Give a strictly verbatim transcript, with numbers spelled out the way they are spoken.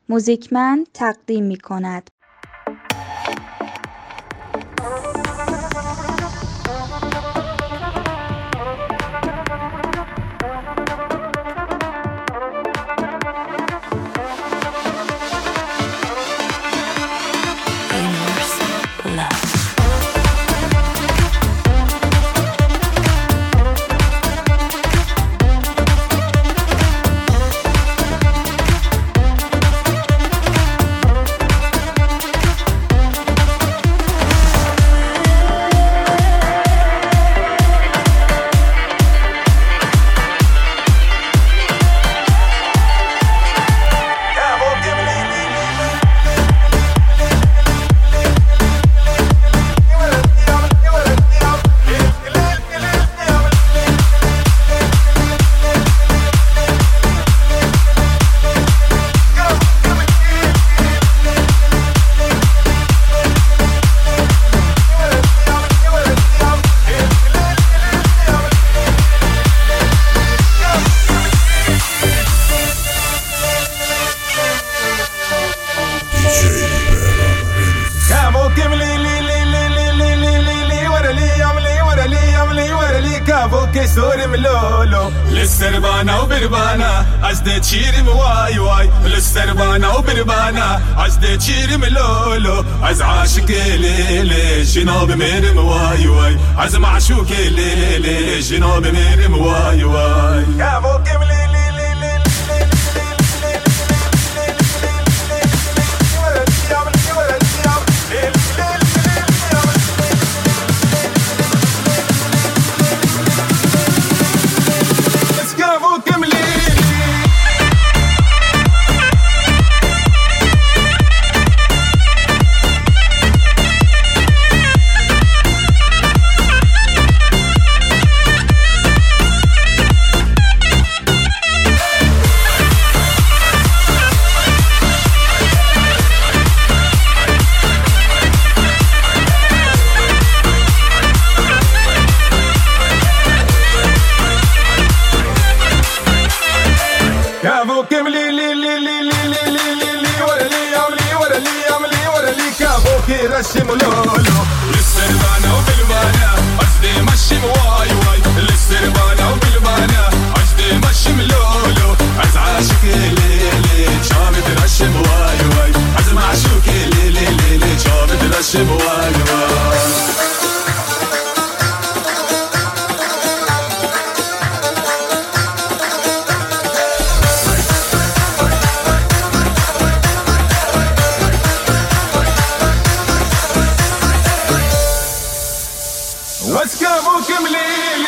موزیکمن تقدیم می کند. فوكي سوري ملولو للسربانة وبربانة عزدي تشيري مواي واي للسربانة وبربانة عزدي تشيري ملولو عز عاشق ليلي جنوب مير مواي واي عز معشوق ليلي جنوب مير مواي واي يا فوكي مليلي رشم لولو للسربانة وبالبانة عزدي مشم واي واي للسربانة وبالبانة عزدي مشم لولو عز عاشق ليلي شامت رشم واي واي عز معشوق ليلي ليلي شامت رشم واي واي واسكابو كمليلي